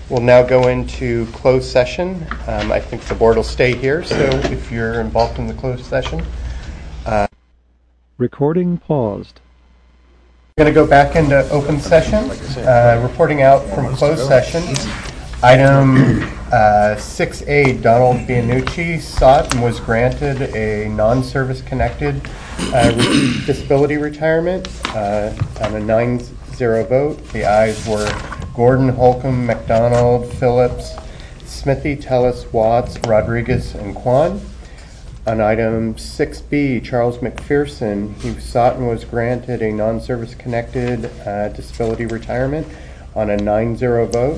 We'll now go into closed session. I think the board will stay here, so if you're involved in the closed session. Recording paused. We're going to go back into open session. Reporting out from closed session. Item 6A, Donald Bianucci sought and was granted a non-service connected disability retirement on a 9-0 vote. The ayes were Gordon, Holcomb, McDonald, Phillips, Smithy, Tellis, Watts, Rodriguez, and Kwan. On item 6B, Charles McPherson, he sought and was granted a non-service connected disability retirement on a 9-0 vote.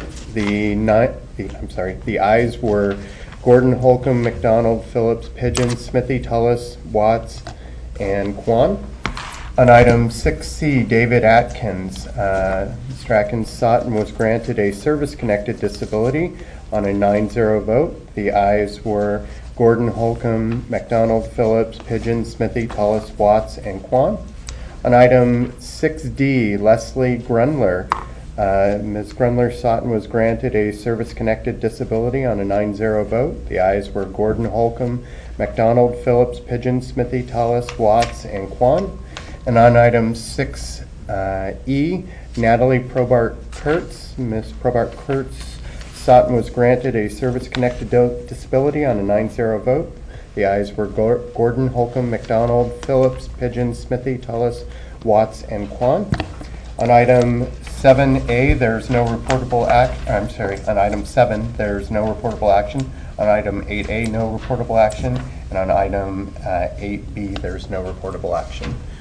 The ayes were Gordon, Holcomb, McDonald, Phillips, Pigeon, Smithy, Tullis, Watts, and Kwan. On item 6C, David Atkins. Mr. Atkins sought and was granted a service-connected disability on a 9-0 vote. The ayes were Gordon, Holcomb, McDonald, Phillips, Pigeon, Smithy, Tullis, Watts, and Kwan. On item 6D, Leslie Grunler. Ms. Grunler sought and was granted a service-connected disability on a 9-0 vote. The ayes were Gordon, Holcomb, McDonald, Phillips, Pigeon, Smithy, Tullis, Watts, and Kwan. And on item 6E, Natalie Probart-Kurtz. Ms. Probart-Kurtz sought and was granted a service-connected disability on a 9-0 vote. The ayes were Gordon, Holcomb, McDonald, Phillips, Pigeon, Smithy, Tullis, Watts, and Kwan. On item 7A, there's no reportable on item 7, there's no reportable action. On item 8A, no reportable action. And on item 8B, there's no reportable action.